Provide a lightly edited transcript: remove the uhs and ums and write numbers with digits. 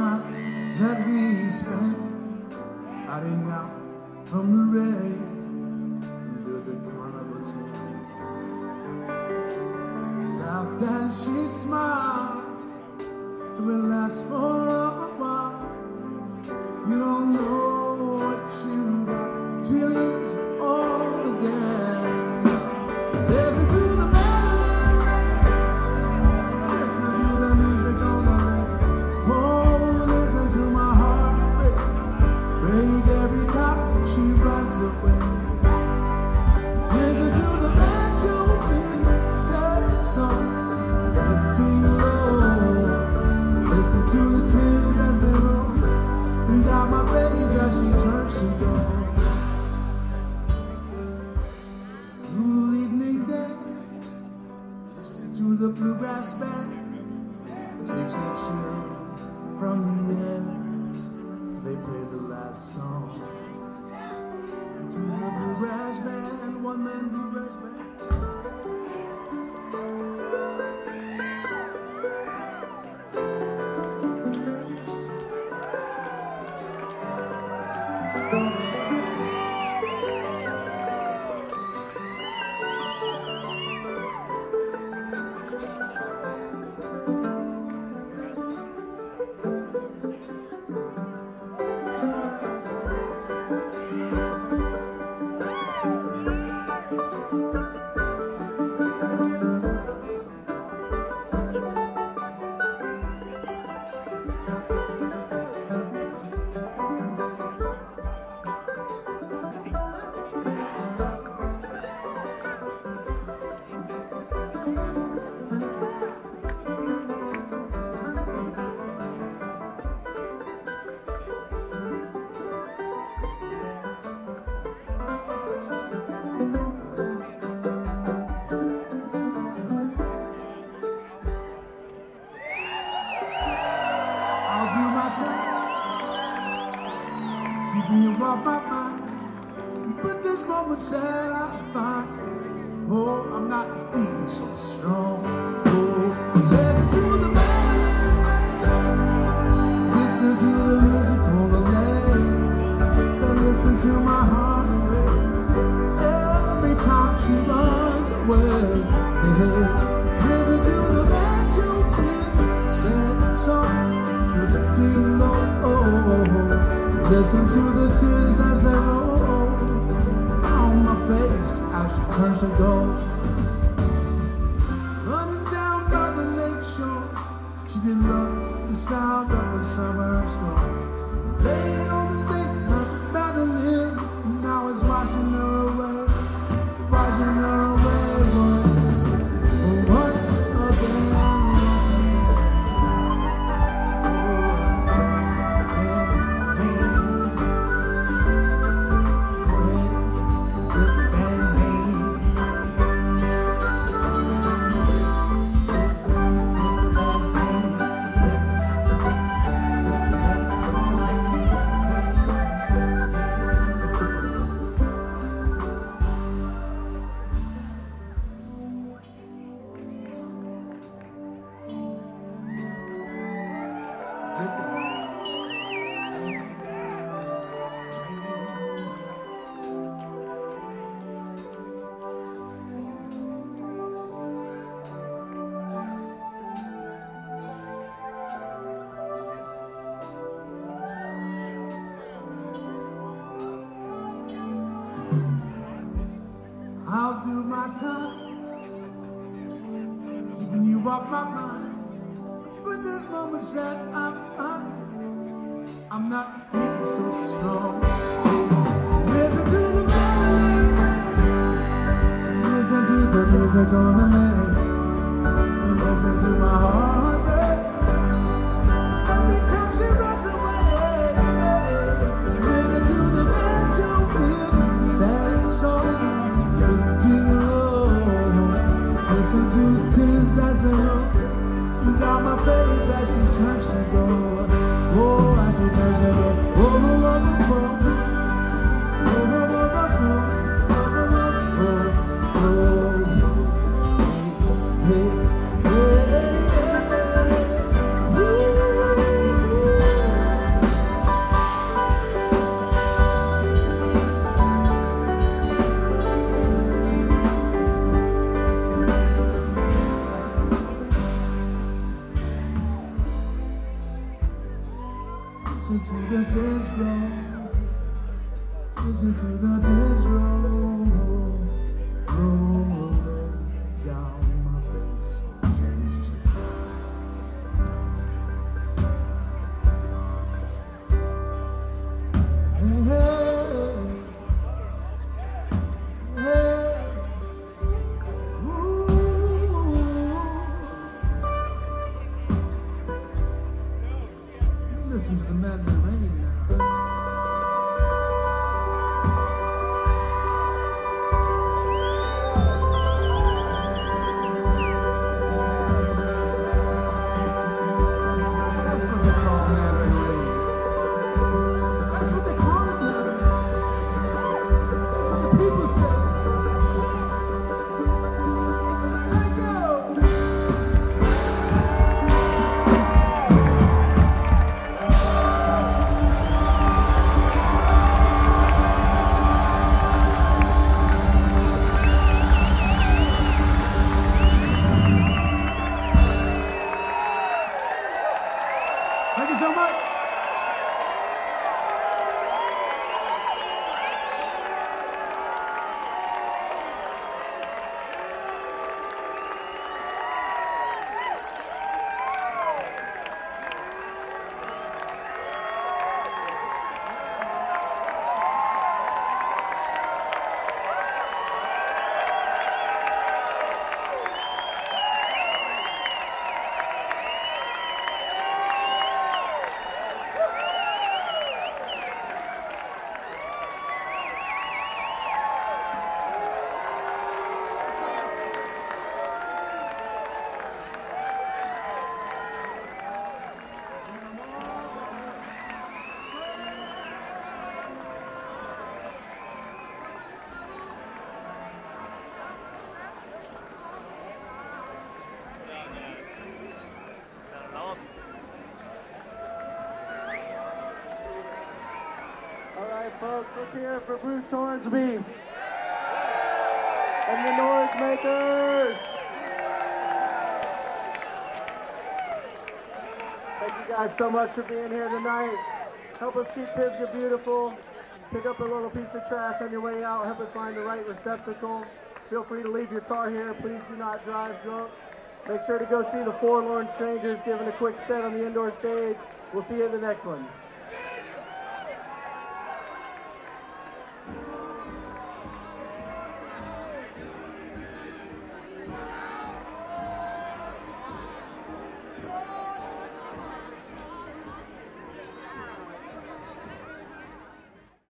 nights that we spent hiding out from the rain under the carnival tent. Laughed and she'd smile, it will last for a while. You don't know what you got till it's all again. Listen to the melody, listen to the music on the radio. Oh, listen to my heart break every time she runs away. Listen to the banjo in sad song, lifting low. Listen to the tears as they roll down my face as she turns to gold. Cool evening dance, listen to the bluegrass band, takes a chill from the air till they play the last song. To the bluegrass band, one man bluegrass band. Keeping you off my mind, but this moment said I'm fine. Oh, I'm not feeling so strong. Oh, listen to the melody, listen to the music on the lane. Listen to my heart every time she runs away. Listen to the banjo beat, sad song, drifting low. Listen to the tears as they roll down my face as she turns to gold. Running down by the lake shore, she did love the sound of the summer storm. Laid on the lake like Madeline, and now it's washing her away, washing her away once again. I'll do my time, keeping you off my mind. But this moment said I'm fine, I'm not feeling so strong. Listen to the melody, listen to the music on the lane. Listen to my heart beat every time she runs away. Listen to the banjo beat, sad song. Listen to the tears as they roll down my face as she turns to gold. Oh, as she turns to gold. Oh, oh, oh, oh, oh, oh, oh, oh, oh, oh, oh, oh. Listen to the tears roll. Listen to the tears roll. Roll down my face. James. Listen to the man in the rain now. That's what they call man in the rain. That's what they call it now. That's what the people say. Let it go. Thank you so much. All right, folks, let's hear it for Bruce Hornsby and the Noisemakers. Thank you guys so much for being here tonight. Help us keep Pisgah beautiful. Pick up a little piece of trash on your way out. Help it find the right receptacle. Feel free to leave your car here. Please do not drive drunk. Make sure to go see the Forlorn Strangers giving a quick set on the indoor stage. We'll see you at the next one.